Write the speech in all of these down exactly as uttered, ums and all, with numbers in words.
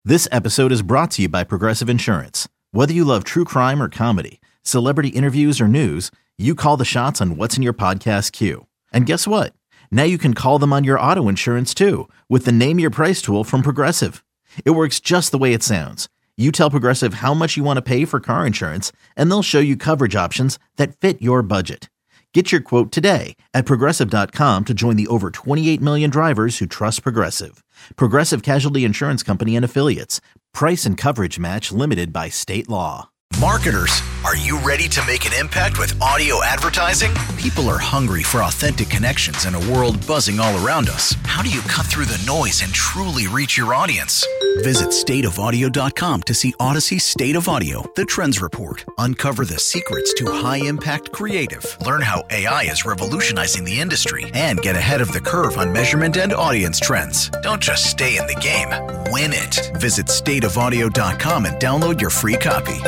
This episode is brought to you by Progressive Insurance. Whether you love true crime or comedy, celebrity interviews or news, you call the shots on what's in your podcast queue. And guess what? Now you can call them on your auto insurance too with the Name Your Price tool from Progressive. It works just the way it sounds. You tell Progressive how much you want to pay for car insurance, and they'll show you coverage options that fit your budget. Get your quote today at Progressive dot com to join the over twenty-eight million drivers who trust Progressive. Progressive Casualty Insurance Company and Affiliates. Price and coverage match limited by state law. Marketers, are you ready to make an impact with audio advertising? People are hungry for authentic connections in a world buzzing all around us. How do you cut through the noise and truly reach your audience? Visit state of audio dot com to see Odyssey's State of Audio, the Trends Report. Uncover the secrets to high-impact creative. Learn how A I is revolutionizing the industry and get ahead of the curve on measurement and audience trends. Don't just stay in the game, win it. Visit state of audio dot com and download your free copy.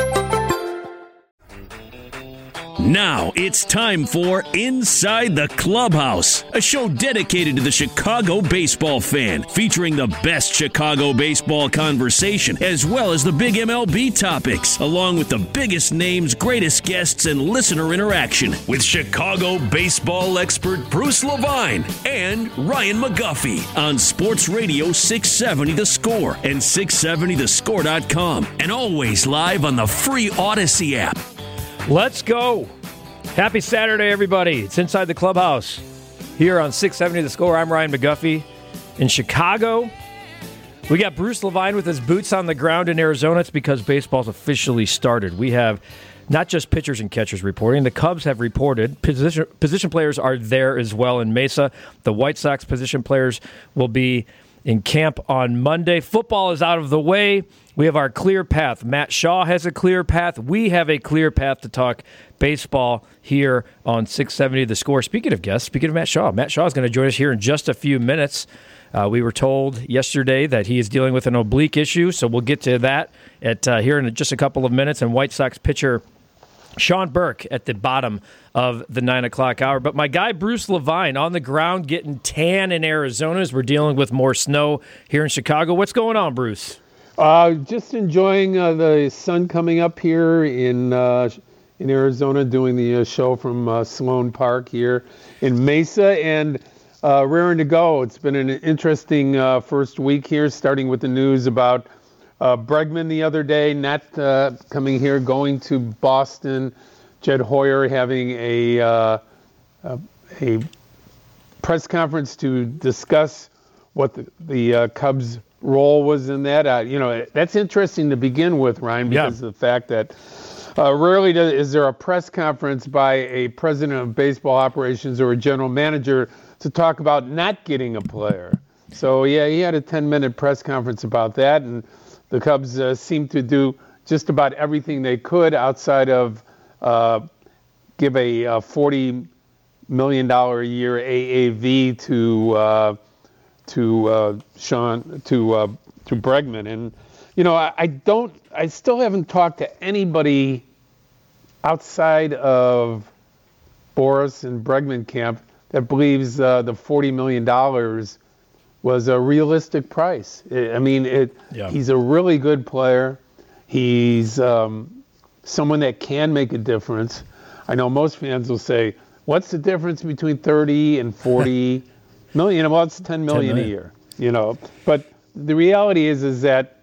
Now it's time for Inside the Clubhouse, a show dedicated to the Chicago baseball fan, featuring the best Chicago baseball conversation, as well as the big M L B topics, along with the biggest names, greatest guests, and listener interaction with Chicago baseball expert Bruce Levine and Ryan McGuffey on Sports Radio six seventy The Score and six seventy the score dot com, and always live on the free Odyssey app. Let's go. Happy Saturday, everybody. It's Inside the Clubhouse here on six seventy The Score. I'm Ryan McGuffey in Chicago. We got Bruce Levine with his boots on the ground in Arizona. It's because baseball's officially started. We have not just pitchers and catchers reporting. The Cubs have reported. Position, position players are there as well in Mesa. The White Sox position players will be in camp on Monday. Football is out of the way. We have our clear path. Matt Shaw has a clear path. We have a clear path to talk baseball here on six seventy The Score. Speaking of guests, speaking of Matt Shaw, Matt Shaw is going to join us here in just a few minutes. Uh, we were told yesterday that he is dealing with an oblique issue, so we'll get to that at uh, here in just a couple of minutes. And White Sox pitcher Sean Burke at the bottom of the nine o'clock hour. But my guy Bruce Levine on the ground getting tan in Arizona as we're dealing with more snow here in Chicago. What's going on, Bruce? Uh, just enjoying uh, the sun coming up here in uh, in Arizona, doing the uh, show from uh, Sloan Park here in Mesa, and uh, raring to go. It's been an interesting uh, first week here, starting with the news about uh, Bregman the other day, not uh, coming here, going to Boston. Jed Hoyer having a uh, a, a press conference to discuss what the, the uh, Cubs' role was in that. Uh, you know, that's interesting to begin with, Ryan, because yeah. of the fact that uh, rarely does, is there a press conference by a president of baseball operations or a general manager to talk about not getting a player. So, yeah, he had a ten-minute press conference about that, and the Cubs uh, seemed to do just about everything they could outside of uh, give a uh, forty million dollars a year A A V to uh, to uh, Sean to uh, to Bregman, and you know I, I don't I still haven't talked to anybody outside of Boras and Bregman camp that believes uh, the forty million dollars was a realistic price. I mean, it. Yeah. He's a really good player. He's um, someone that can make a difference. I know most fans will say, "What's the difference between thirty and forty?" Million, well, it's ten million a year, you know. But the reality is, is that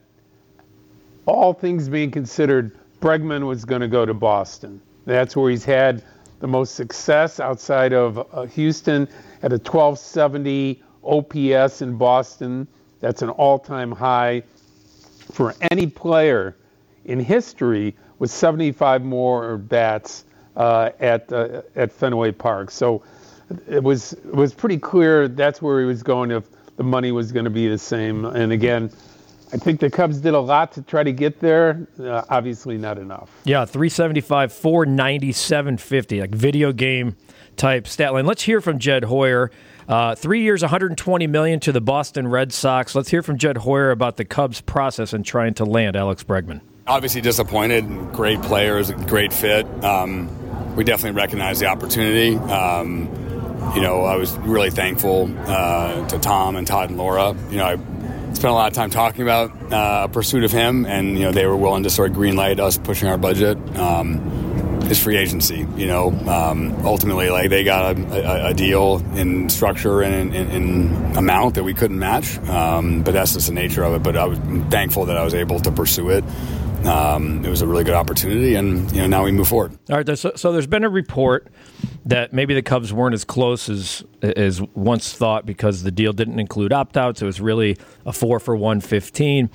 all things being considered, Bregman was going to go to Boston. That's where he's had the most success outside of uh, Houston at a twelve seventy O P S in Boston. That's an all-time high for any player in history with seventy-five more bats uh, at uh, at Fenway Park. So it was it was pretty clear that's where he was going if the money was going to be the same. And again, I think the Cubs did a lot to try to get there. Uh, obviously not enough. Yeah, three seventy-five, four ninety, seven fifty, like video game type stat line. Let's hear from Jed Hoyer. Uh, three years, one hundred twenty million dollars to the Boston Red Sox. Let's hear from Jed Hoyer about the Cubs' process in trying to land Alex Bregman. Obviously disappointed. Great players, great fit. Um, we definitely recognize the opportunity. Um, you know, I was really thankful uh, to Tom and Todd and Laura. You know, I spent a lot of time talking about uh, a pursuit of him, and you know they were willing to sort of green light us pushing our budget. Um, is free agency, you know. Um, ultimately, like they got a, a, a deal in structure and in, in, in amount that we couldn't match, um, but that's just the nature of it. But I was thankful that I was able to pursue it. Um, it was a really good opportunity, and you know now we move forward. All right, so, so there's been a report that maybe the Cubs weren't as close as as once thought because the deal didn't include opt-outs. It was really a four for one fifteen.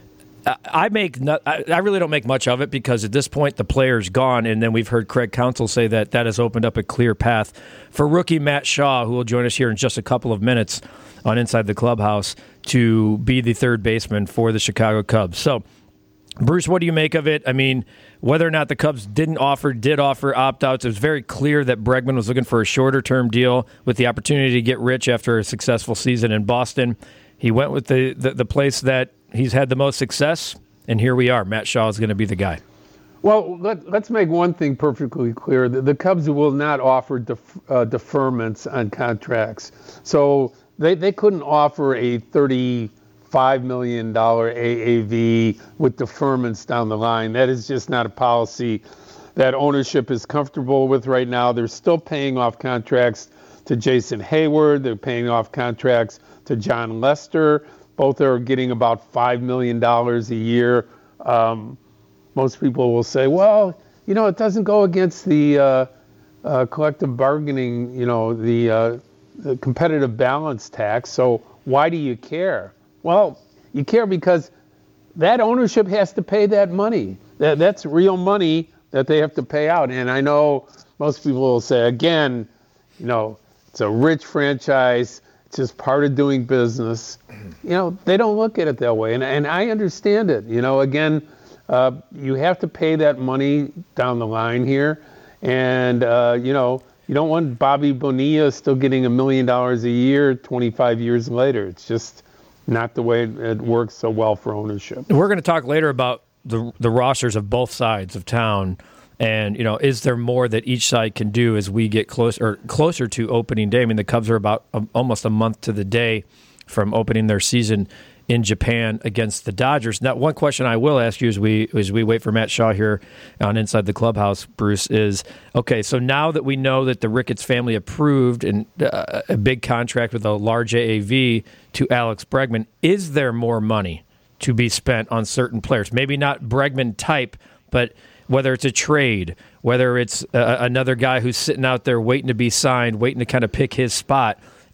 I make not, I really don't make much of it because at this point the player's gone, and then we've heard Craig Counsell say that that has opened up a clear path for rookie Matt Shaw, who will join us here in just a couple of minutes on Inside the Clubhouse, to be the third baseman for the Chicago Cubs. So, Bruce, what do you make of it? I mean, whether or not the Cubs didn't offer, did offer opt-outs, it was very clear that Bregman was looking for a shorter-term deal with the opportunity to get rich after a successful season in Boston. He went with the, the, the place that he's had the most success, and here we are. Matt Shaw is going to be the guy. Well, let, let's make one thing perfectly clear. The, the Cubs will not offer def, uh, deferments on contracts. So they, they couldn't offer a thirty-five million dollars A A V with deferments down the line. That is just not a policy that ownership is comfortable with right now. They're still paying off contracts to Jason Hayward. They're paying off contracts to John Lester. Both are getting about five million dollars a year. Um, most people will say, well, you know, it doesn't go against the uh, uh, collective bargaining, you know, the, uh, the competitive balance tax, so why do you care? Well, you care because that ownership has to pay that money. That, that's real money that they have to pay out. And I know most people will say, again, you know, it's a rich franchise. It's just part of doing business. You know, they don't look at it that way. And, and I understand it. You know, again, uh, you have to pay that money down the line here. And, uh, you know, you don't want Bobby Bonilla still getting a million dollars a year twenty-five years later. It's just not the way it, it works so well for ownership. We're going to talk later about the the rosters of both sides of town. And, you know, is there more that each side can do as we get closer or closer to opening day? I mean, the Cubs are about a, almost a month to the day from opening their season in Japan against the Dodgers. Now, one question I will ask you as we as we wait for Matt Shaw here on Inside the Clubhouse, Bruce, is, okay, so now that we know that the Ricketts family approved and uh, a big contract with a large A A V to Alex Bregman, is there more money to be spent on certain players? Maybe not Bregman type, but whether it's a trade, whether it's uh, another guy who's sitting out there waiting to be signed, waiting to kind of pick his spot.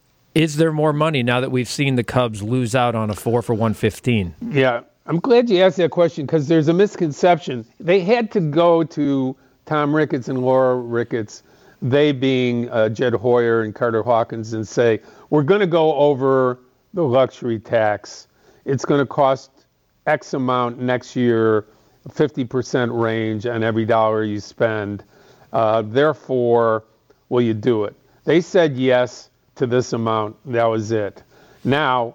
Is there more money now that we've seen the Cubs lose out on a four for one fifteen? Yeah, I'm glad you asked that question because there's a misconception. They had to go to Tom Ricketts and Laura Ricketts, they being uh, Jed Hoyer and Carter Hawkins, and say, we're going to go over the luxury tax. It's going to cost X amount next year, fifty percent range on every dollar you spend. Uh, therefore, will you do it? They said yes to this amount. That was it. Now,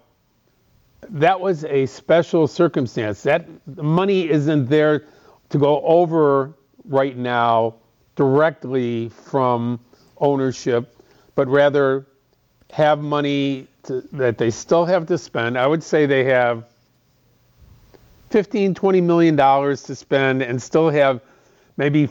that was a special circumstance. That money isn't there to go over right now directly from ownership, but rather have money to, that they still have to spend. I would say they have fifteen, twenty million dollars to spend and still have maybe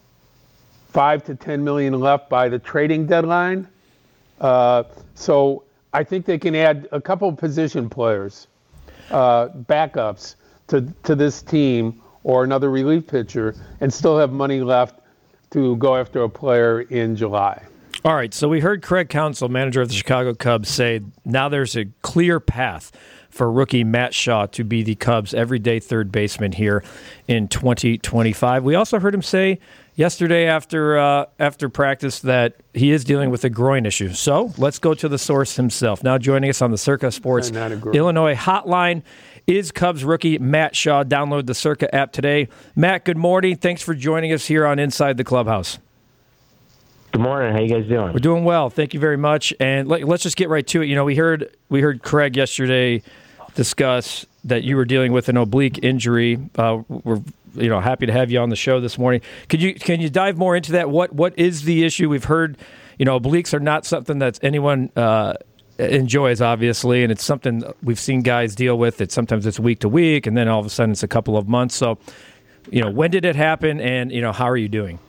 five to ten million left by the trading deadline. Uh, so I think they can add a couple of position players, uh, backups to to this team, or another relief pitcher, and still have money left to go after a player in July. All right, so we heard Craig Counsell, manager of the Chicago Cubs, say now there's a clear path for rookie Matt Shaw to be the Cubs' everyday third baseman here in twenty twenty-five. We also heard him say yesterday after uh, after practice that he is dealing with a groin issue. So let's go to the source himself. Now joining us on the Circa Sports Illinois hotline is Cubs rookie Matt Shaw. Download the Circa app today. Matt, good morning. Thanks for joining us here on Inside the Clubhouse. Good morning. How you guys doing? We're doing well. Thank you very much. And let, let's just get right to it. You know, we heard we heard Craig yesterday discuss that you were dealing with an oblique injury. Uh, we're you know happy to have you on the show this morning. Could you can you dive more into that? What what is the issue? We've heard you know obliques are not something that's anyone uh, enjoys, obviously, and it's something we've seen guys deal with. It sometimes it's week to week, and then all of a sudden it's a couple of months. So, you know, when did it happen, and you know, how are you doing?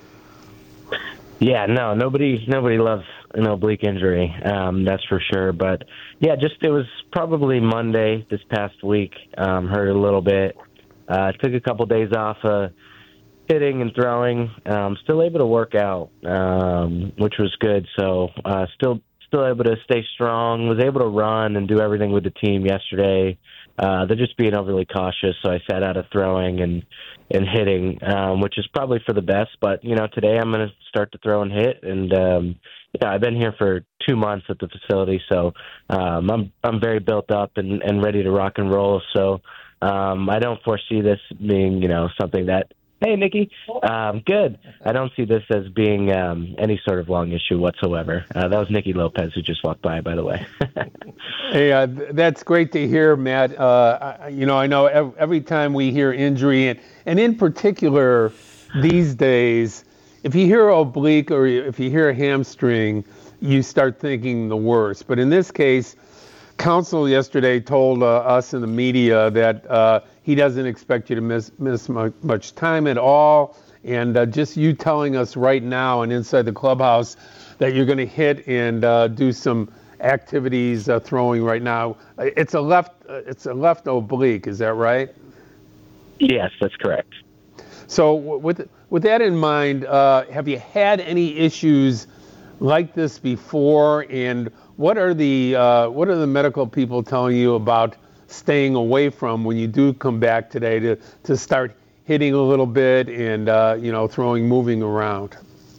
Yeah, no, nobody nobody loves an oblique injury, um, that's for sure. But yeah, just it was probably Monday this past week. Um, hurt a little bit. Uh, took a couple days off uh, hitting and throwing. Um, still able to work out, um, which was good. So uh, still still able to stay strong. Was able to run and do everything with the team yesterday. Uh, they're just being overly cautious, so I sat out of throwing and and hitting, um, which is probably for the best. But you know, today I'm going to start to throw and hit, and um, yeah, I've been here for two months at the facility, so um, I'm I'm very built up and, and ready to rock and roll. So um, I don't foresee this being, you know, something that. Hey, Nikki. Um, good. I don't see this as being um, any sort of long issue whatsoever. Uh, that was Nikki Lopez who just walked by, by the way. Hey, uh, that's great to hear, Matt. Uh, I, you know, I know every, every time we hear injury, and, and in particular these days, if you hear oblique or if you hear hamstring, you start thinking the worst. But in this case, Counsell yesterday told uh, us in the media that uh, he doesn't expect you to miss miss much, much time at all. And uh, just you telling us right now and inside the clubhouse that you're going to hit and uh, do some activities uh, throwing right now. It's a left. Uh, it's a left oblique. Is that right? Yes, that's correct. So with with that in mind, uh, have you had any issues like this before? And what are the uh, what are the medical people telling you about staying away from when you do come back today to, to start hitting a little bit and uh, you know, throwing, moving around?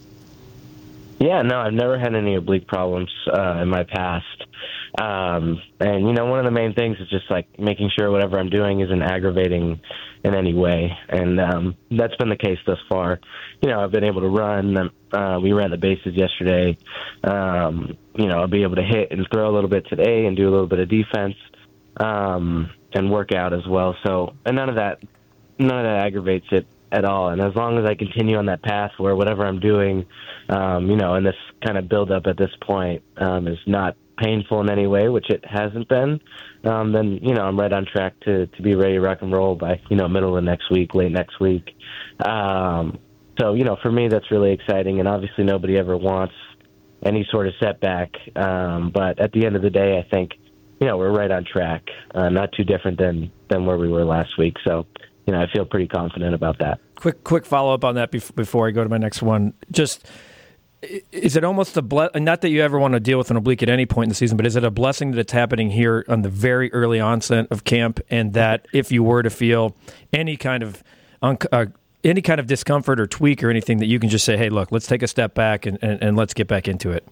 Yeah, no, I've never had any oblique problems uh, in my past. Um, and, you know, one of the main things is just, like, making sure whatever I'm doing isn't aggravating in any way. And um, that's been the case thus far. You know, I've been able to run. Uh, we ran the bases yesterday. Um, you know, I'll be able to hit and throw a little bit today and do a little bit of defense um, and work out as well. So, and none of that, none of that aggravates it at all. And as long as I continue on that path where whatever I'm doing, um, you know, and this kind of buildup at this point um, is not painful in any way, which it hasn't been, um, then, you know, I'm right on track to, to be ready to rock and roll by, you know, middle of next week, late next week. Um, so, you know, for me, that's really exciting. And obviously nobody ever wants any sort of setback. Um, but at the end of the day, I think, you know, we're right on track, uh, not too different than, than where we were last week. So, you know, I feel pretty confident about that. Quick, quick follow-up on that before I go to my next one. Just, is it almost a ble- not that you ever want to deal with an oblique at any point in the season, but is it a blessing that it's happening here on the very early onset of camp, and that if you were to feel any kind of un- uh, any kind of discomfort or tweak or anything, that you can just say, hey, look, let's take a step back and, and, and let's get back into it?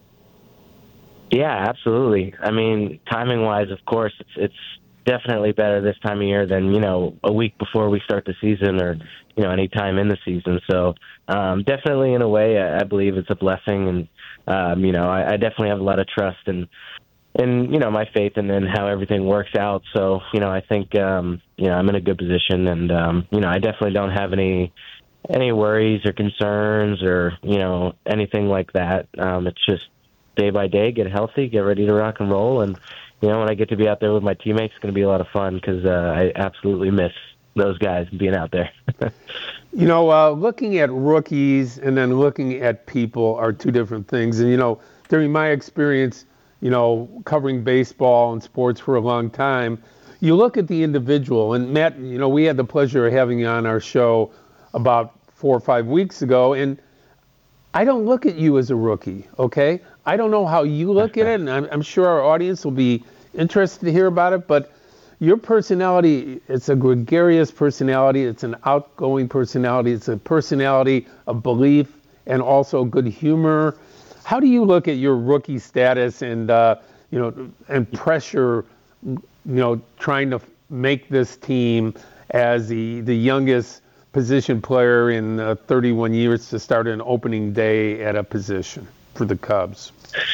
Yeah, absolutely. I mean, timing-wise, of course, it's it's definitely better this time of year than, you know, a week before we start the season or, you know, any time in the season. So um, definitely in a way, I, I believe it's a blessing. And, um, you know, I, I definitely have a lot of trust and, and you know, my faith in, in how everything works out. So, you know, I think, um, you know, I'm in a good position. And, um, you know, I definitely don't have any any worries or concerns or, you know, anything like that. Um, it's just day by day, get healthy, get ready to rock and roll. And, you know, when I get to be out there with my teammates, it's going to be a lot of fun because uh, I absolutely miss those guys being out there. You know, uh, looking at rookies and then looking at people are two different things. And, you know, during my experience, you know, covering baseball and sports for a long time, you look at the individual. And, Matt, you know, we had the pleasure of having you on our show about four or five weeks ago. And I don't look at you as a rookie, okay? I don't know how you look at it, and I'm, I'm sure our audience will be interested to hear about it, but your personality, it's a gregarious personality, it's an outgoing personality, it's a personality of belief and also good humor. How do you look at your rookie status and, uh, you know, and pressure, you know, trying to make this team as the, the youngest position player in uh, thirty-one years to start an opening day at a position for the Cubs?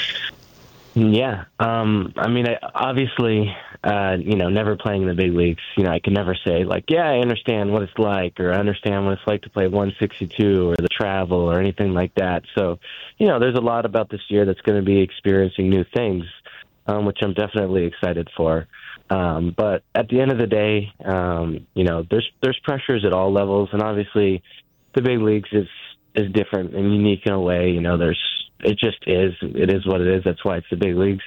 Yeah. Um, I mean, I, obviously, uh, you know, never playing in the big leagues, you know, I can never say, like, yeah, I understand what it's like, or I understand what it's like to play one sixty-two or the travel or anything like that. So, you know, there's a lot about this year that's going to be experiencing new things. um, which I'm definitely excited for. Um, but at the end of the day, um, you know, there's there's pressures at all levels, and obviously the big leagues is is different and unique in a way. You know, there's it just is. It is what it is. That's why it's the big leagues.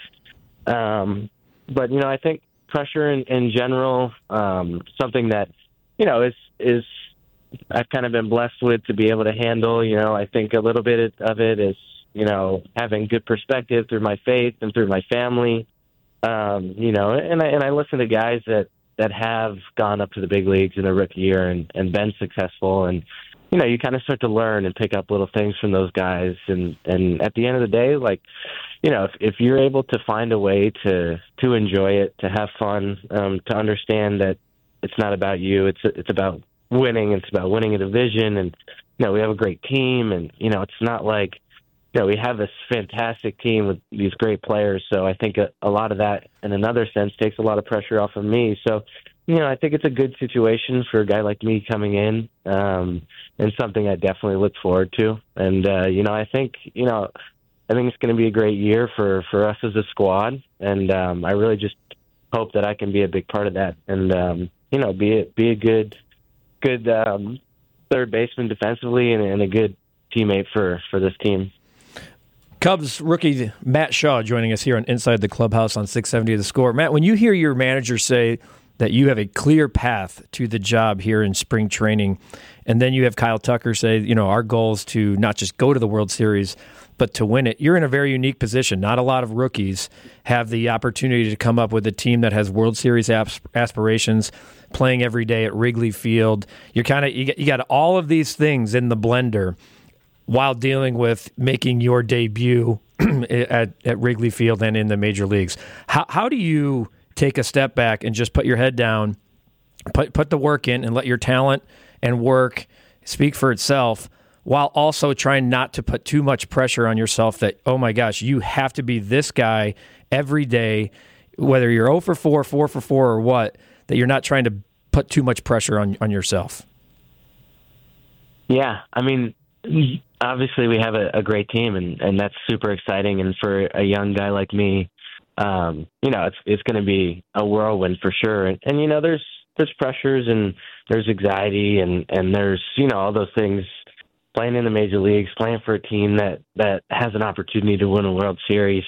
Um, but, you know, I think pressure in, in general, um, something that, you know, is is I've kind of been blessed with to be able to handle. You know, I think a little bit of it is, you know, having good perspective through my faith and through my family. Um, you know, and I, and I listen to guys that, that have gone up to the big leagues in their rookie year and, and been successful. And, you know, you kind of start to learn and pick up little things from those guys. And, and at the end of the day, like, you know, if, if you're able to find a way to, to enjoy it, to have fun, um, to understand that it's not about you, it's, it's about winning, it's about winning a division. And, you know, we have a great team, and, you know, it's not like, you know, we have this fantastic team with these great players. So I think a, a lot of that, in another sense, takes a lot of pressure off of me. So, you know, I think it's a good situation for a guy like me coming in, um, and something I definitely look forward to. And, uh, you know, I think, you know, I think it's going to be a great year for, for us as a squad. And um, I really just hope that I can be a big part of that and, um, you know, be a, be a good, good um, third baseman defensively and, and a good teammate for, for this team. Cubs rookie Matt Shaw joining us here on Inside the Clubhouse on six seventy The Score. Matt, when you hear your manager say that you have a clear path to the job here in spring training, and then you have Kyle Tucker say, you know, our goal is to not just go to the World Series, but to win it, you're in a very unique position. Not a lot of rookies have the opportunity to come up with a team that has World Series aspirations, playing every day at Wrigley Field. You're kind of you got, you got all of these things in the blender while dealing with making your debut at, at Wrigley Field and in the major leagues. How how do you take a step back and just put your head down, put put the work in, and let your talent and work speak for itself, while also trying not to put too much pressure on yourself that, oh my gosh, you have to be this guy every day, whether you're oh for four, four for four, or what, that you're not trying to put too much pressure on on yourself? Yeah, I mean, obviously we have a, a great team, and, and that's super exciting. And for a young guy like me, um, you know, it's it's going to be a whirlwind for sure. And, and, you know, there's there's pressures and there's anxiety and, and there's, you know, all those things, playing in the major leagues, playing for a team that, that has an opportunity to win a World Series.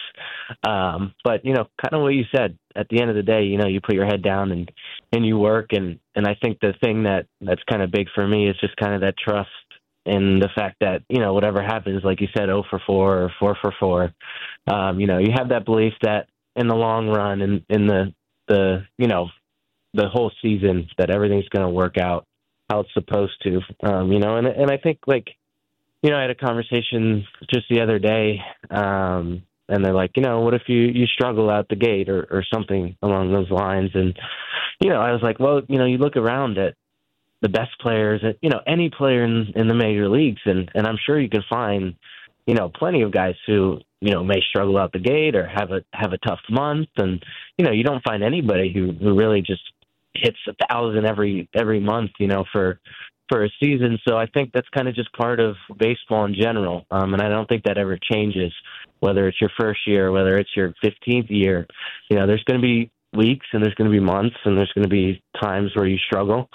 Um, but, you know, kind of what you said, at the end of the day, you know, you put your head down and, and you work. And, and I think the thing that, that's kind of big for me is just kind of that trust and the fact that, you know, whatever happens, like you said, oh for four or four for four, um, you know, you have that belief that in the long run and in the, the, you know, the whole season, that everything's going to work out how it's supposed to, um, you know, and and I think, like, you know, I had a conversation just the other day, um, and they're like, you know, what if you, you struggle out the gate or, or something along those lines? And, you know, I was like, well, you know, you look around at the best players, at, you know, any player in, in the major leagues, and, and I'm sure you can find, you know, plenty of guys who, you know, may struggle out the gate or have a have a tough month, and, you know, you don't find anybody who, who really just hits a thousand every every month, you know, for for a season. So I think that's kind of just part of baseball in general, um, and I don't think that ever changes, whether it's your first year, whether it's your fifteenth year. You know, there's going to be weeks and there's going to be months and there's going to be times where you struggle.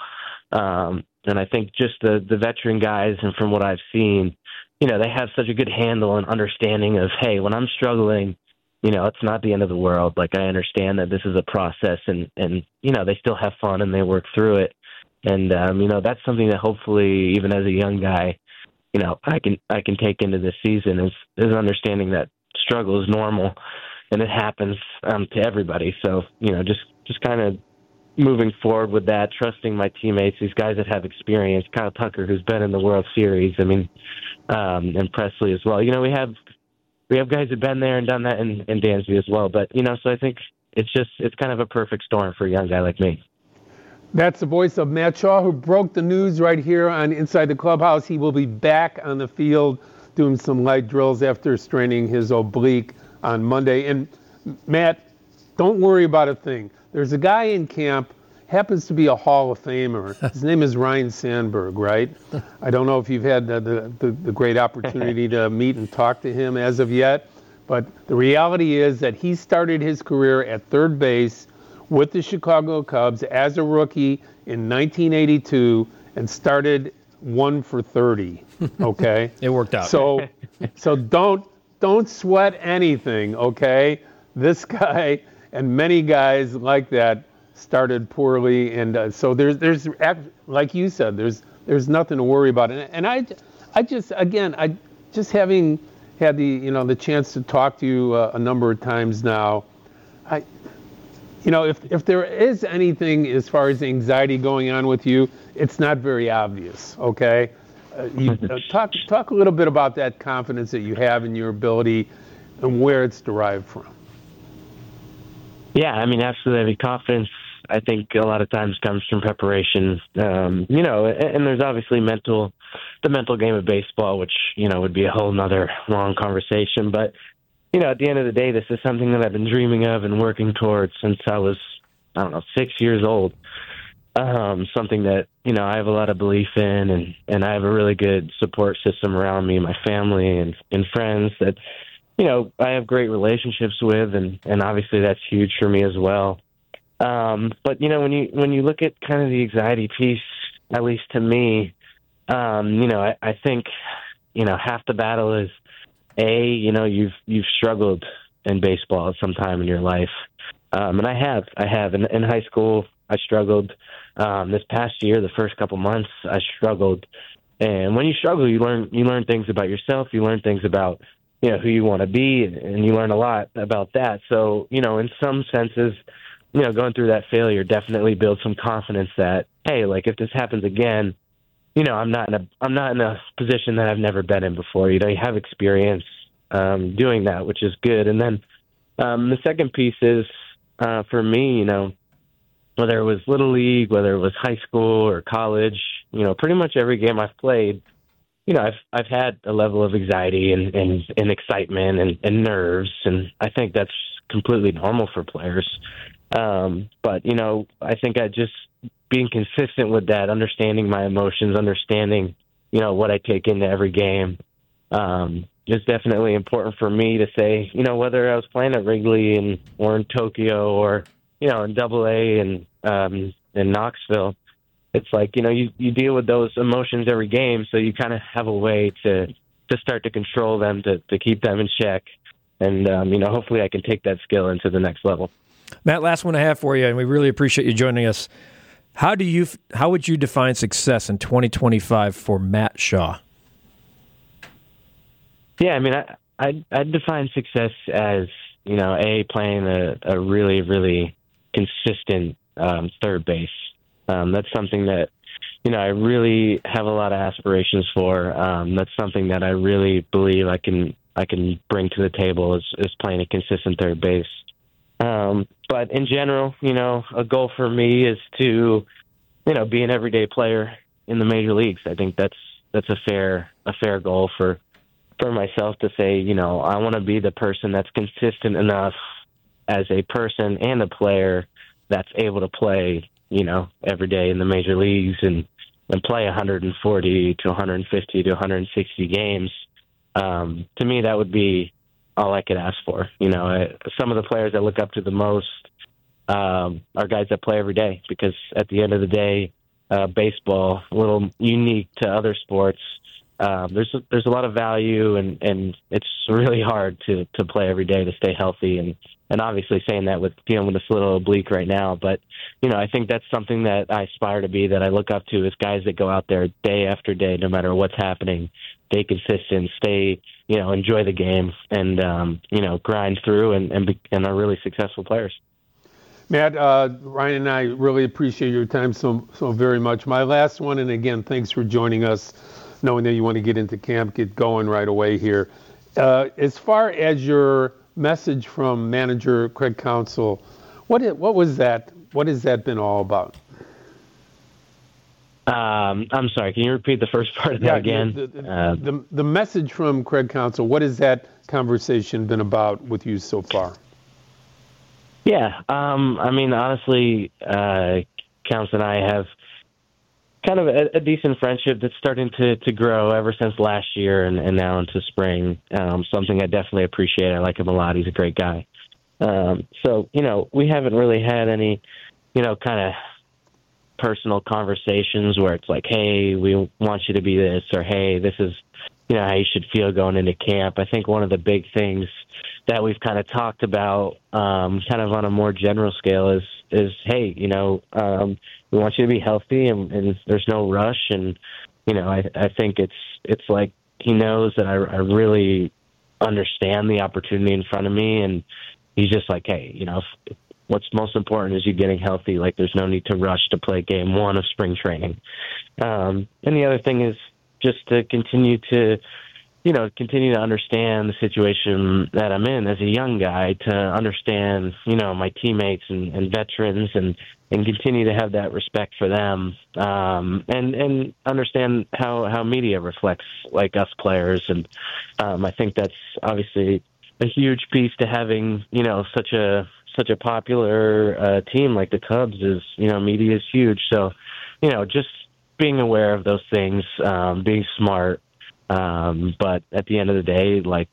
Um, and I think just the the veteran guys, and from what I've seen, you know, they have such a good handle and understanding of, hey, when I'm struggling, you know, it's not the end of the world. Like, I understand that this is a process, and, and, you know, they still have fun and they work through it. And, um, you know, that's something that hopefully, even as a young guy, you know, I can, I can take into this season is, is understanding that struggle is normal and it happens, um, to everybody. So, you know, just, just kind of moving forward with that, trusting my teammates, these guys that have experience, Kyle Tucker, who's been in the World Series. I mean, um, and Presley as well. You know, we have, We have guys who've been there and done that in, in Dansby as well. But, you know, so I think it's just, it's kind of a perfect storm for a young guy like me. That's the voice of Matt Shaw, who broke the news right here on Inside the Clubhouse. He will be back on the field doing some light drills after straining his oblique on Monday. And, Matt, don't worry about a thing. There's a guy in camp, happens to be a Hall of Famer. His name is Ryne Sandberg, right? I don't know if you've had the, the, the, the great opportunity to meet and talk to him as of yet, But the reality is that he started his career at third base with the Chicago Cubs as a rookie in nineteen eighty-two and started one for thirty. Okay, it worked out. So, so don't don't sweat anything. Okay, this guy and many guys like that started poorly, and uh, so there's there's like you said, there's there's nothing to worry about. And, and I, I just again I just having had the you know the chance to talk to you uh, a number of times now, I. You know, if if there is anything as far as anxiety going on with you, it's not very obvious. Okay, uh, you, uh, talk talk a little bit about that confidence that you have in your ability and where it's derived from. Yeah, I mean, absolutely. Confidence, I think, a lot of times comes from preparation. Um, you know, and, and there's obviously mental, the mental game of baseball, which you know would be a whole nother long conversation, but. You know, at the end of the day, this is something that I've been dreaming of and working towards since I was, I don't know, six years old. Um, something that, you know, I have a lot of belief in, and, and I have a really good support system around me, my family and, and friends that, you know, I have great relationships with, and, and obviously that's huge for me as well. Um, but, you know, when you when you look at kind of the anxiety piece, at least to me, um, you know, I, I think, you know, half the battle is, A, you know, you've you've struggled in baseball at some time in your life. Um, and I have. I have. In, in high school, I struggled. Um, this past year, the first couple months, I struggled. And when you struggle, you learn you learn things about yourself. You learn things about, you know, who you want to be, and you learn a lot about that. So, you know, in some senses, you know, going through that failure definitely builds some confidence that, hey, like if this happens again, you know, I'm not in a I'm not in a position that I've never been in before. You know, you have experience um, doing that, which is good. And then um, the second piece is uh, for me, you know, whether it was Little League, whether it was high school or college, you know, pretty much every game I've played, you know, I've I've had a level of anxiety and and, and excitement and, and nerves, and I think that's completely normal for players. Um, but you know, I think I just being consistent with that, understanding my emotions, understanding, you know, what I take into every game, um, is definitely important for me to say, you know, whether I was playing at Wrigley and or in Tokyo or, you know, in Double A and um, in Knoxville, it's like, you know, you, you deal with those emotions every game, so you kind of have a way to, to start to control them, to, to keep them in check. And, um, you know, hopefully I can take that skill into the next level. Matt, last one I have for you, and we really appreciate you joining us. How do you? How would you define success in twenty twenty-five for Matt Shaw? Yeah, I mean, I I I define success as, you know, a playing a, a really really consistent um, third base. Um, that's something that, you know, I really have a lot of aspirations for. Um, that's something that I really believe I can I can bring to the table is, is playing a consistent third base. Um, but in general, you know, a goal for me is to, you know, be an everyday player in the major leagues. I think that's that's a fair a fair goal for for myself to say, you know, I want to be the person that's consistent enough as a person and a player that's able to play, you know, every day in the major leagues and, and play one forty to one fifty to one sixty games. Um, to me, that would be all I could ask for. You know, I, some of the players I look up to the most um, are guys that play every day, because at the end of the day, uh, baseball, a little unique to other sports, um, there's a, there's a lot of value, and, and it's really hard to, to play every day to stay healthy. And, and obviously saying that with dealing with this little oblique right now, but you know, I think that's something that I aspire to be, that I look up to, is guys that go out there day after day, no matter what's happening, stay consistent, stay, you know, enjoy the game, and, um, you know, grind through and, and, be, and are really successful players. Matt, uh, Ryan and I really appreciate your time so so very much. My last one, and again, thanks for joining us, knowing that you want to get into camp, get going right away here. Uh, as far as your message from manager Craig Counsell, what it, what was that? What has that been all about? Um, I'm sorry, can you repeat the first part of that yeah, again? The, the, uh, the, the message from Craig Counsell, what has that conversation been about with you so far? Yeah, um, I mean, honestly, uh, Counsell and I have kind of a, a decent friendship that's starting to, to grow ever since last year and, and now into spring. Um, something I definitely appreciate. I like him a lot. He's a great guy. Um, so, you know, we haven't really had any, you know, kind of personal conversations where it's like, hey, we want you to be this, or hey, this is, you know, how you should feel going into camp. I think one of the big things that we've kind of talked about um, kind of on a more general scale is, is hey, you know, um, we want you to be healthy and, and there's no rush. And, you know, I, I think it's it's like he knows that I, I really understand the opportunity in front of me. And he's just like, hey, you know, if, what's most important is you getting healthy. Like, there's no need to rush to play game one of spring training. Um, and the other thing is just to continue to, you know, continue to understand the situation that I'm in as a young guy, to understand, you know, my teammates and, and veterans, and, and continue to have that respect for them, um, and, and understand how, how media reflects, like, us players. And um, I think that's obviously a huge piece to having, you know, such a such a popular uh, team like the Cubs is, you know, media is huge. So, you know, just being aware of those things, um, being smart, Um, but at the end of the day, like,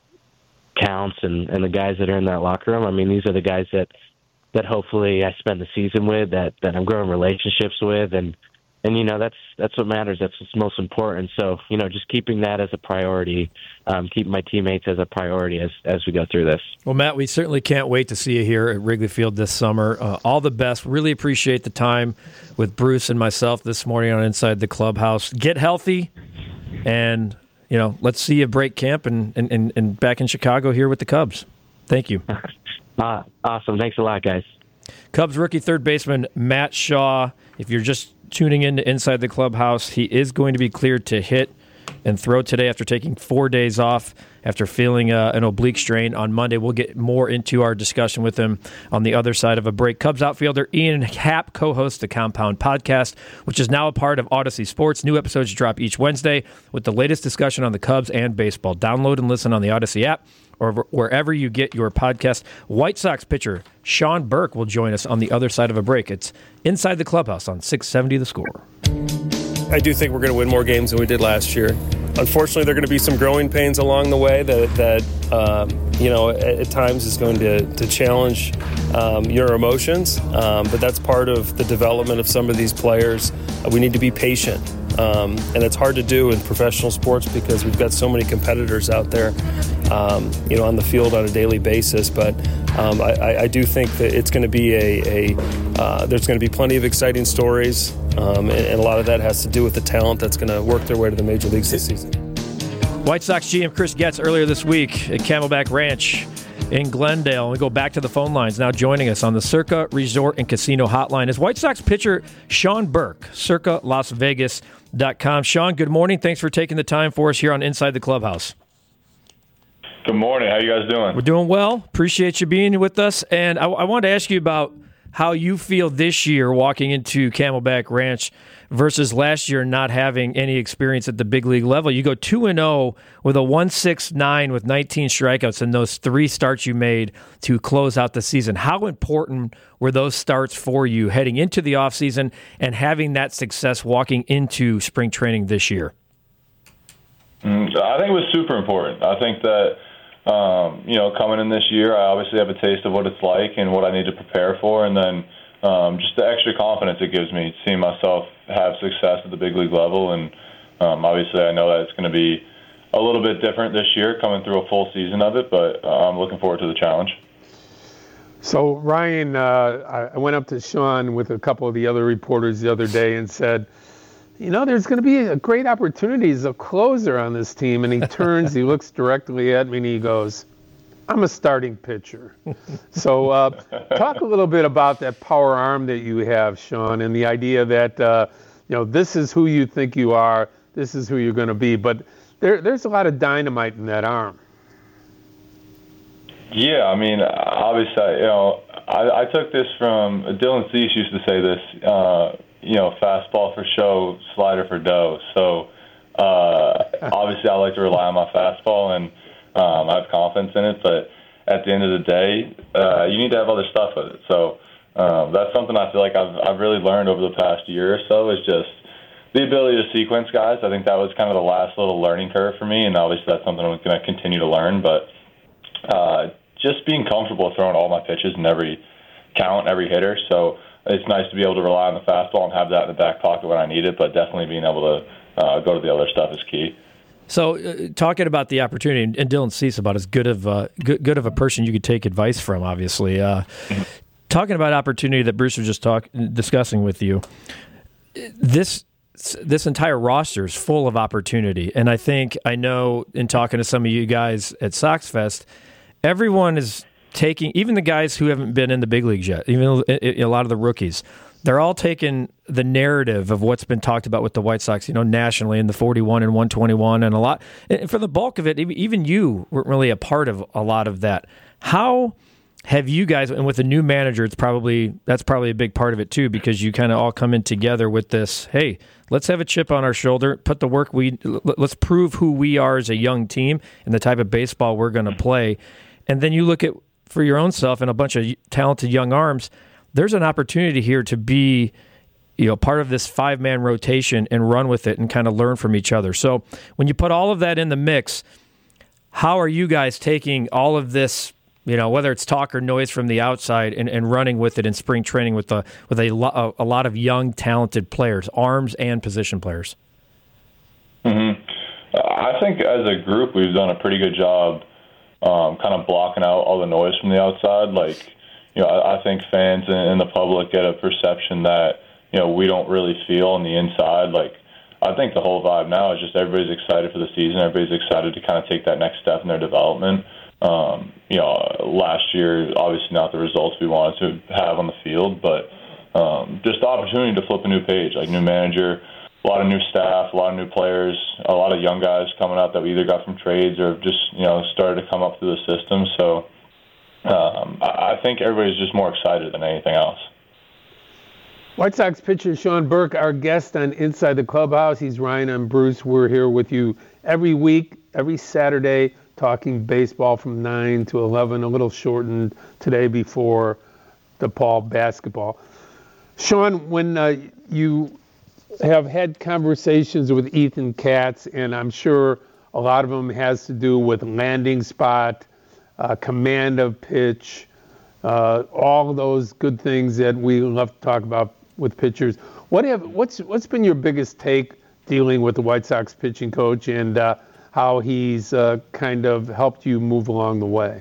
counts, and, and the guys that are in that locker room, I mean, these are the guys that, that hopefully I spend the season with, that, that I'm growing relationships with. And, and, you know, that's, that's what matters. That's what's most important. So, you know, just keeping that as a priority, um, keeping my teammates as a priority as, as we go through this. Well, Matt, we certainly can't wait to see you here at Wrigley Field this summer. Uh, all the best. Really appreciate the time with Bruce and myself this morning on Inside the Clubhouse. Get healthy. And, you know, let's see you break camp and, and, and, and back in Chicago here with the Cubs. Thank you. Uh, awesome. Thanks a lot, guys. Cubs rookie third baseman Matt Shaw. If you're just tuning in to Inside the Clubhouse, he is going to be cleared to hit and throw today after taking four days off after feeling uh, an oblique strain on Monday. We'll get more into our discussion with him on the other side of a break. Cubs outfielder Ian Happ co-hosts the Compound Podcast, which is now a part of Odyssey Sports. New episodes drop each Wednesday with the latest discussion on the Cubs and baseball. Download and listen on the Odyssey app or wherever you get your podcast. White Sox pitcher Sean Burke will join us on the other side of a break. It's Inside the Clubhouse on six seventy The Score. I do think we're going to win more games than we did last year. Unfortunately, there are going to be some growing pains along the way that, that um, you know, at, at times is going to, to challenge um, your emotions. Um, but that's part of the development of some of these players. Uh, we need to be patient. Um, and it's hard to do in professional sports because we've got so many competitors out there, um, you know, on the field on a daily basis. But um, I, I do think that it's going to be a, a uh, there's going to be plenty of exciting stories, um, and, and a lot of that has to do with the talent that's going to work their way to the major leagues this season. White Sox G M Chris Getz earlier this week at Camelback Ranch in Glendale. We go back to the phone lines now. Joining us on the Circa Resort and Casino Hotline is White Sox pitcher Sean Burke, circa las vegas dot com. Sean, good morning. Thanks for taking the time for us here on Inside the Clubhouse. Good morning. How you guys doing? We're doing well. Appreciate you being with us. And I, I wanted to ask you about how you feel this year walking into Camelback Ranch versus last year not having any experience at the big league level. You go two and oh with a one point six nine with nineteen strikeouts in those three starts you made to close out the season. How important were those starts for you heading into the offseason and having that success walking into spring training this year? Mm, I think it was super important. I think that Um, you know, coming in this year, I obviously have a taste of what it's like and what I need to prepare for, and then um, just the extra confidence it gives me seeing myself have success at the big league level. And um, obviously I know that it's going to be a little bit different this year coming through a full season of it, but uh, I'm looking forward to the challenge. So, Ryan, uh, I went up to Sean with a couple of the other reporters the other day and said, you know, there's going to be a great opportunity as a closer on this team. And he turns, he looks directly at me, and he goes, I'm a starting pitcher. So uh, talk a little bit about that power arm that you have, Sean, and the idea that, uh, you know, this is who you think you are, this is who you're going to be. But there, there's a lot of dynamite in that arm. Yeah, I mean, obviously, you know, I, I took this from, Dylan Cease used to say this, uh, you know, fastball for show, slider for dough. So uh, obviously I like to rely on my fastball, and um, I have confidence in it. But at the end of the day, uh, you need to have other stuff with it. So um, that's something I feel like I've, I've really learned over the past year or so, is just the ability to sequence guys. I think that was kind of the last little learning curve for me, and obviously that's something I'm going to continue to learn. But uh, just being comfortable throwing all my pitches in every count, every hitter. So it's nice to be able to rely on the fastball and have that in the back pocket when I need it, but definitely being able to uh, go to the other stuff is key. So, uh, talking about the opportunity, and Dylan Cease about as good of uh, good, good of a person you could take advice from, obviously. Uh, talking about opportunity that Bruce was just talk, discussing with you, this this entire roster is full of opportunity, and I think I know in talking to some of you guys at Sox Fest, everyone is taking, even the guys who haven't been in the big leagues yet, even a lot of the rookies. They're all taking the narrative of what's been talked about with the White Sox, you know, nationally in the forty-one and one twenty-one, and a lot. And for the bulk of it, even you weren't really a part of a lot of that. How have you guys, and with a new manager, it's probably that's probably a big part of it too, because you kind of all come in together with this. Hey, let's have a chip on our shoulder, put the work we, let's prove who we are as a young team and the type of baseball we're going to play, and then you look at for your own self and a bunch of talented young arms. There's an opportunity here to be, you know, part of this five-man rotation and run with it and kind of learn from each other. So when you put all of that in the mix, how are you guys taking all of this, you know, whether it's talk or noise from the outside, and, and running with it in spring training with a with a, lo- a lot of young, talented players, arms and position players? Mm-hmm. I think as a group we've done a pretty good job um, kind of blocking out all the noise from the outside. Like, you know, I, I think fans and the public get a perception that, you know, we don't really feel on the inside. Like, I think the whole vibe now is just everybody's excited for the season. Everybody's excited to kind of take that next step in their development. Um, you know, last year, obviously not the results we wanted to have on the field, but um, just the opportunity to flip a new page, like new manager, a lot of new staff, a lot of new players, a lot of young guys coming out that we either got from trades or just, you know, started to come up through the system. So um, I think everybody's just more excited than anything else. White Sox pitcher Sean Burke, our guest on Inside the Clubhouse. He's Ryan, I'm Bruce. We're here with you every week, every Saturday, talking baseball from nine to eleven, a little shortened today before the Paul basketball. Sean, when uh, you have had conversations with Ethan Katz, and I'm sure a lot of them has to do with landing spot, uh, command of pitch, uh, all of those good things that we love to talk about with pitchers. What have what's what's been your biggest take dealing with the White Sox pitching coach, and uh, how he's uh, kind of helped you move along the way?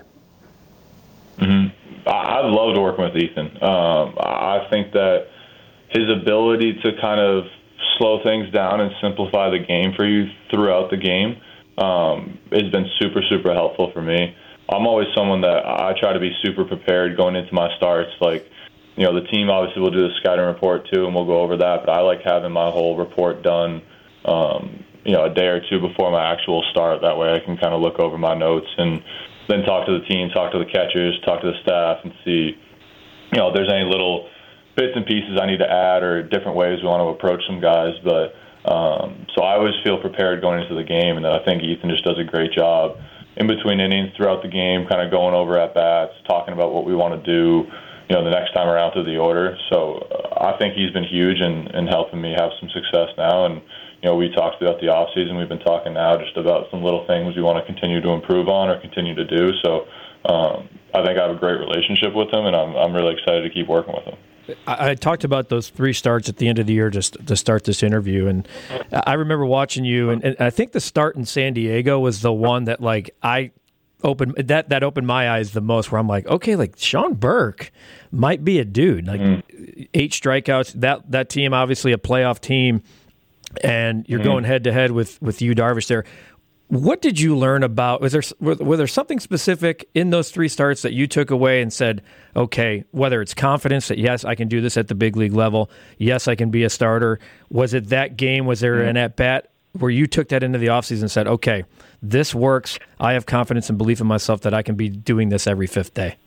Mm-hmm. I, I've loved working with Ethan. Um, I think that his ability to kind of slow things down and simplify the game for you throughout the game um, has been super, super helpful for me. I'm always someone that I try to be super prepared going into my starts. Like, you know, the team obviously will do the scouting report too, and we'll go over that, but I like having my whole report done, um, you know, a day or two before my actual start. That way I can kind of look over my notes and then talk to the team, talk to the catchers, talk to the staff, and see, you know, if there's any little bits and pieces I need to add or different ways we want to approach some guys. But um, so I always feel prepared going into the game, and then I think Ethan just does a great job in between innings throughout the game, kind of going over at bats, talking about what we want to do, you know, the next time around through the order. So uh, I think he's been huge in, in helping me have some success now. And, you know, we talked throughout the off season. We've been talking now just about some little things we want to continue to improve on or continue to do. So um, I think I have a great relationship with him, and I'm I'm really excited to keep working with him. I, I talked about those three starts at the end of the year just to start this interview, and I remember watching you, and, and I think the start in San Diego was the one that, like, I opened that that opened my eyes the most, where I'm like, okay, like Sean Burke might be a dude. Like mm. eight strikeouts. That that team, obviously a playoff team, and you're mm. going head to head with with Yu Darvish there. What did you learn about? Was there were there something specific in those three starts that you took away and said, okay, whether it's confidence that yes, I can do this at the big league level, yes, I can be a starter. Was it that game? Was there mm. an at bat where you took that into the offseason and said, okay, this works. I have confidence and belief in myself that I can be doing this every fifth day?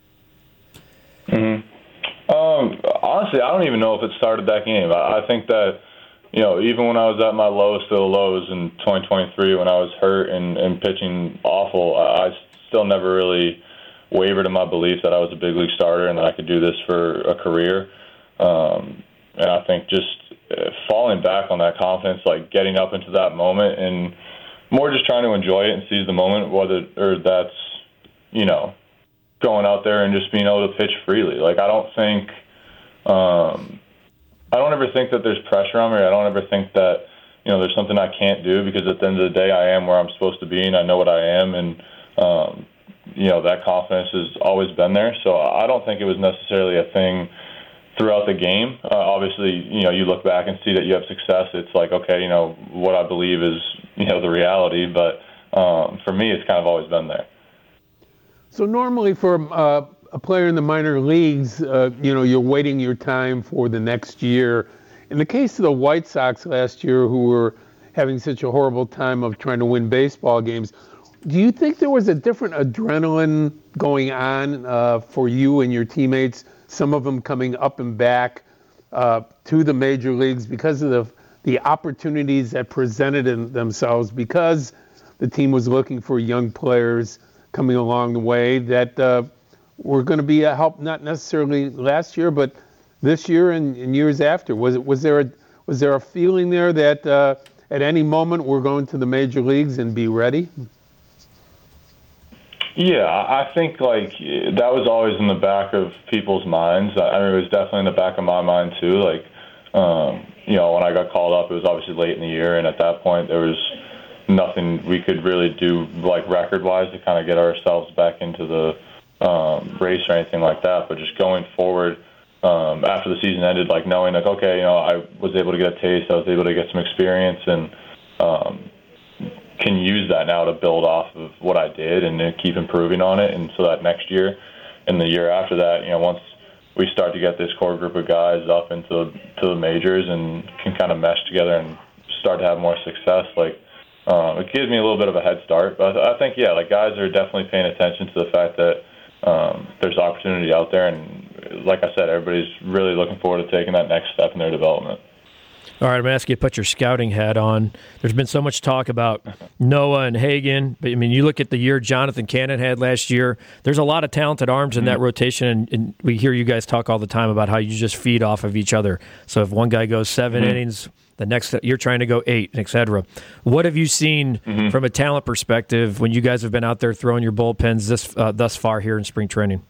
Mm-hmm. Um, honestly, I don't even know if it started that game. I, I think that, you know, even when I was at my lowest of the lows in twenty twenty-three, when I was hurt and, and pitching awful, I still never really wavered in my belief that I was a big league starter and that I could do this for a career. Um, and I think just falling back on that confidence, like getting up into that moment, and more just trying to enjoy it and seize the moment, whether or that's, you know, going out there and just being able to pitch freely. Like, I don't think, um, I don't ever think that there's pressure on me. I don't ever think that, you know, there's something I can't do, because at the end of the day, I am where I'm supposed to be, and I know what I am, and, um, you know, that confidence has always been there. So I don't think it was necessarily a thing throughout the game. Uh, obviously, you know, you look back and see that you have success. It's like, okay, you know, what I believe is, you know, the reality. But um, for me, it's kind of always been there. So normally for uh, a player in the minor leagues, uh, you know, you're waiting your time for the next year. In the case of the White Sox last year, who were having such a horrible time of trying to win baseball games, do you think there was a different adrenaline going on uh, for you and your teammates, some of them coming up and back uh, to the major leagues because of the, the opportunities that presented in themselves, because the team was looking for young players coming along the way that uh, were going to be a help, not necessarily last year, but this year and, and years after? Was it, was there a, was there a feeling there that uh, at any moment we're going to the major leagues and be ready? Yeah, I think like that was always in the back of people's minds. I mean, it was definitely in the back of my mind too. Like, um, you know, when I got called up, it was obviously late in the year, and at that point, there was nothing we could really do, like record-wise, to kind of get ourselves back into the um, race or anything like that. But just going forward, um, after the season ended, like knowing like, okay, you know, I was able to get a taste, I was able to get some experience, and um, can use that now to build off of what I did and then keep improving on it. And so that next year and the year after that, you know, once we start to get this core group of guys up into to the majors and can kind of mesh together and start to have more success, like um, it gives me a little bit of a head start. But I think, yeah, like guys are definitely paying attention to the fact that um, there's opportunity out there. And like I said, everybody's really looking forward to taking that next step in their development. All right, I'm going to ask you to put your scouting hat on. There's been so much talk about Noah and Hagen, but I mean, you look at the year Jonathan Cannon had last year. There's a lot of talented arms in mm-hmm. that rotation, and, and we hear you guys talk all the time about how you just feed off of each other. So if one guy goes seven mm-hmm. innings, the next you're trying to go eight, et cetera. What have you seen mm-hmm. from a talent perspective when you guys have been out there throwing your bullpens this uh, thus far here in spring training?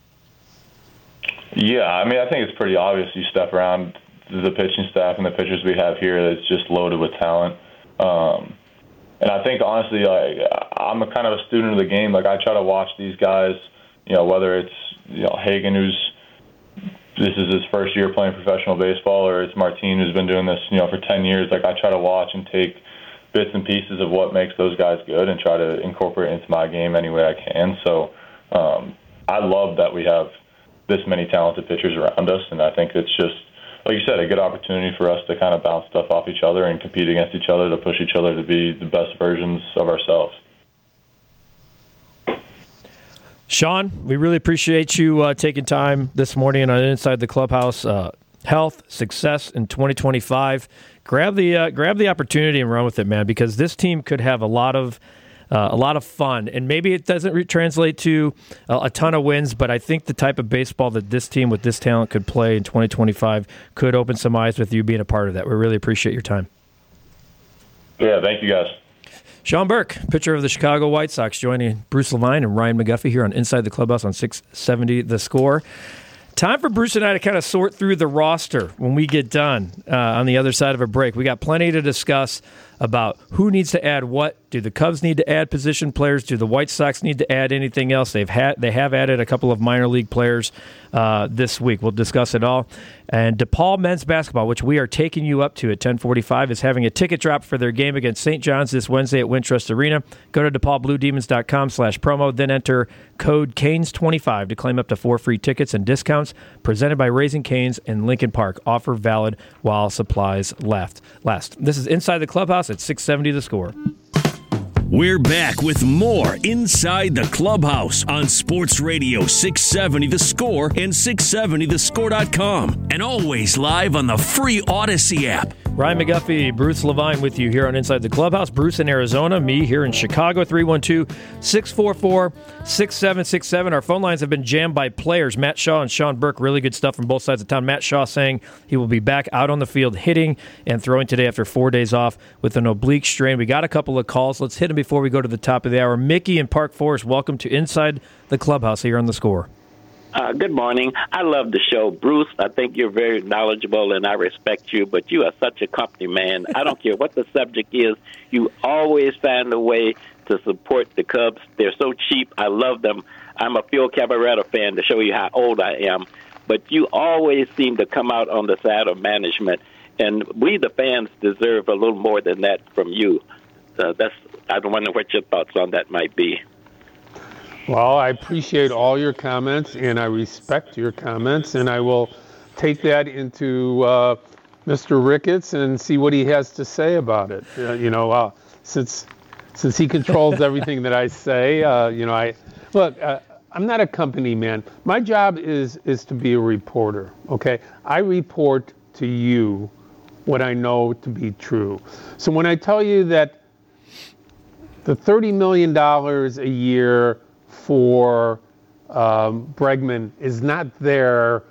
Yeah, I mean, I think it's pretty obvious. You step around the pitching staff and the pitchers we have here, that's just loaded with talent. Um, and I think, honestly, like, I'm a kind of a student of the game. Like, I try to watch these guys, you know, whether it's, you know, Hagen, who's this is his first year playing professional baseball, or it's Martin, who's been doing this, you know, for ten years. Like, I try to watch and take bits and pieces of what makes those guys good and try to incorporate it into my game any way I can. So um, I love that we have this many talented pitchers around us, and I think it's just, like you said, a good opportunity for us to kind of bounce stuff off each other and compete against each other to push each other to be the best versions of ourselves. Sean, we really appreciate you uh, taking time this morning on Inside the Clubhouse. Uh, health, success in twenty twenty-five. Grab the uh, grab the opportunity and run with it, man, because this team could have a lot of Uh, a lot of fun, and maybe it doesn't re- translate to uh, a ton of wins, but I think the type of baseball that this team with this talent could play in twenty twenty-five could open some eyes with you being a part of that. We really appreciate your time. Yeah, thank you, guys. Sean Burke, pitcher of the Chicago White Sox, joining Bruce Levine and Ryan McGuffey here on Inside the Clubhouse on six seventy The Score. Time for Bruce and I to kind of sort through the roster when we get done uh, on the other side of a break. We got plenty to discuss about who needs to add what. Do the Cubs need to add position players? Do the White Sox need to add anything else? They've had they have added a couple of minor league players uh, this week. We'll discuss it all. And DePaul men's basketball, which we are taking you up to at ten forty-five, is having a ticket drop for their game against Saint John's this Wednesday at Wintrust Arena. Go to DePaulBlueDemons.com slash promo, then enter code Canes twenty-five to claim up to four free tickets and discounts. Presented by Raising Canes in Lincoln Park. Offer valid while supplies left. Last. This is Inside the Clubhouse at six seventy The Score. We're back with more Inside the Clubhouse on Sports Radio six seventy The Score and six seventy the score dot com. And always live on the free Odyssey app. Ryan McGuffey, Bruce Levine with you here on Inside the Clubhouse. Bruce in Arizona, me here in Chicago, three one two, six four four, six seven six seven. Our phone lines have been jammed by players. Matt Shaw and Sean Burke, really good stuff from both sides of town. Matt Shaw saying he will be back out on the field hitting and throwing today after four days off with an oblique strain. We got a couple of calls. Let's hit them before we go to the top of the hour. Mickey in Park Forest, welcome to Inside the Clubhouse here on The Score. Uh, good morning. I love the show. Bruce, I think you're very knowledgeable, and I respect you, but you are such a company man. I don't care what the subject is. You always find a way to support the Cubs. They're so cheap. I love them. I'm a Phil Cabarretta fan to show you how old I am. But you always seem to come out on the side of management, and we, the fans, deserve a little more than that from you. Uh, that's I wonder what your thoughts on that might be. Well, I appreciate all your comments, and I respect your comments, and I will take that into uh, Mister Ricketts and see what he has to say about it. Uh, you know, uh, since since he controls everything that I say, uh, you know, I look. Uh, I'm not a company man. My job is is to be a reporter. Okay, I report to you what I know to be true. So when I tell you that the thirty million dollars a year for um, Bregman is not there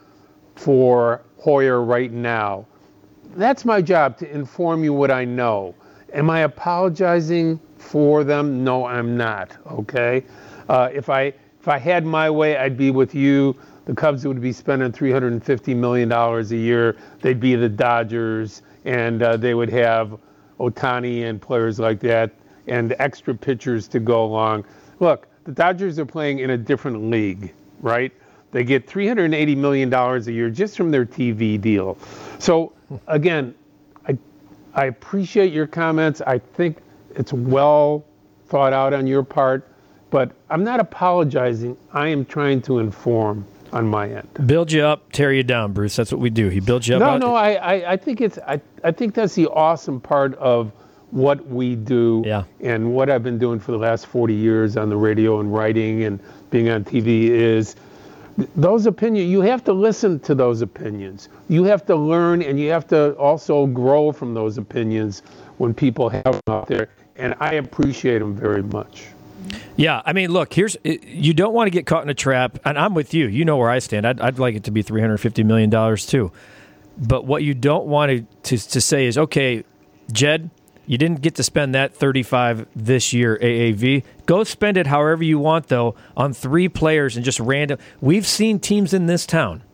for Hoyer right now, that's my job, to inform you what I know. Am I apologizing for them? No, I'm not, okay? Uh, if I if I had my way, I'd be with you. The Cubs would be spending three hundred fifty million dollars a year. They'd be the Dodgers, and uh, they would have Ohtani and players like that, and extra pitchers to go along. Look, the Dodgers are playing in a different league, right? They get three hundred eighty million dollars a year just from their T V deal. So, again, I I appreciate your comments. I think it's well thought out on your part, but I'm not apologizing. I am trying to inform on my end. Build you up, tear you down, Bruce. That's what we do. He builds you up. No, out no, I, I, I think it's I, I think that's the awesome part of what we do, yeah. and what I've been doing for the last forty years on the radio and writing and being on T V is th- those opinions. You have to listen to those opinions. You have to learn, and you have to also grow from those opinions when people have them out there, and I appreciate them very much. Yeah, I mean, look, here's you don't want to get caught in a trap, and I'm with you. You know where I stand. I'd, I'd like it to be three hundred fifty million dollars too. But what you don't want to, to, to say is, okay, Jed, you didn't get to spend that thirty-five this year, A A V. Go spend it however you want, though, on three players and just random. We've seen teams in this town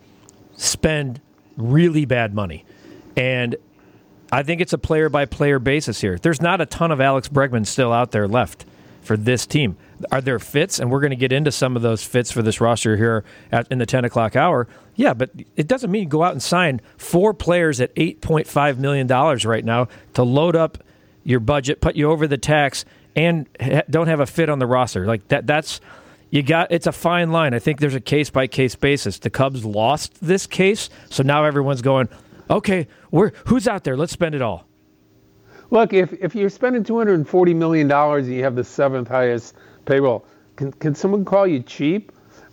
spend really bad money. And I think it's a player-by-player basis here. There's not a ton of Alex Bregman still out there left for this team. Are there fits? And we're going to get into some of those fits for this roster here at, in the ten o'clock hour. Yeah, but it doesn't mean go out and sign four players at eight point five million dollars right now to load up your budget, put you over the tax, and ha- don't have a fit on the roster. Like that that's you got it's a fine line. I think there's a case by case basis. The Cubs lost this case, so now everyone's going, okay, we're who's out there? Let's spend it all. Look, if if you're spending two hundred forty million dollars and you have the seventh highest payroll, can can someone call you cheap?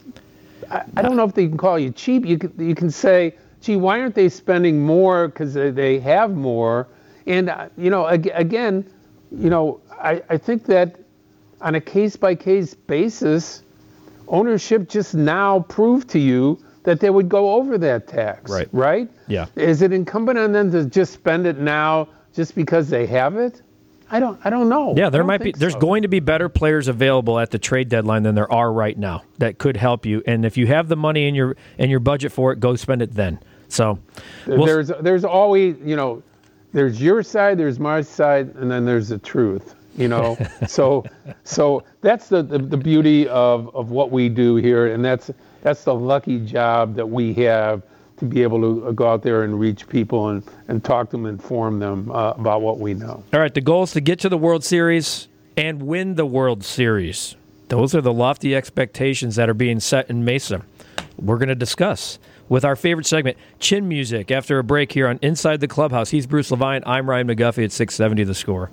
I, I don't know if they can call you cheap. You can, you can say, gee, why aren't they spending more because they, they have more? And, uh, you know, ag- again, you know, I, I think that on a case-by-case basis, ownership just now proved to you that they would go over that tax. Right. Right? Yeah. Is it incumbent on them to just spend it now just because they have it? I don't I don't know. Yeah, there might be so. there's going to be better players available at the trade deadline than there are right now that could help you. And if you have the money in your in your budget for it, go spend it then. So we'll there's there's always, you know, there's your side, there's my side, and then there's the truth, you know. so so that's the, the, the beauty of, of what we do here, and that's that's the lucky job that we have to be able to go out there and reach people and, and talk to them, inform them uh, about what we know. All right, the goal is to get to the World Series and win the World Series. Those are the lofty expectations that are being set in Mesa. We're going to discuss with our favorite segment, Chin Music, after a break here on Inside the Clubhouse. He's Bruce Levine. I'm Ryan McGuffey at six seventy The Score.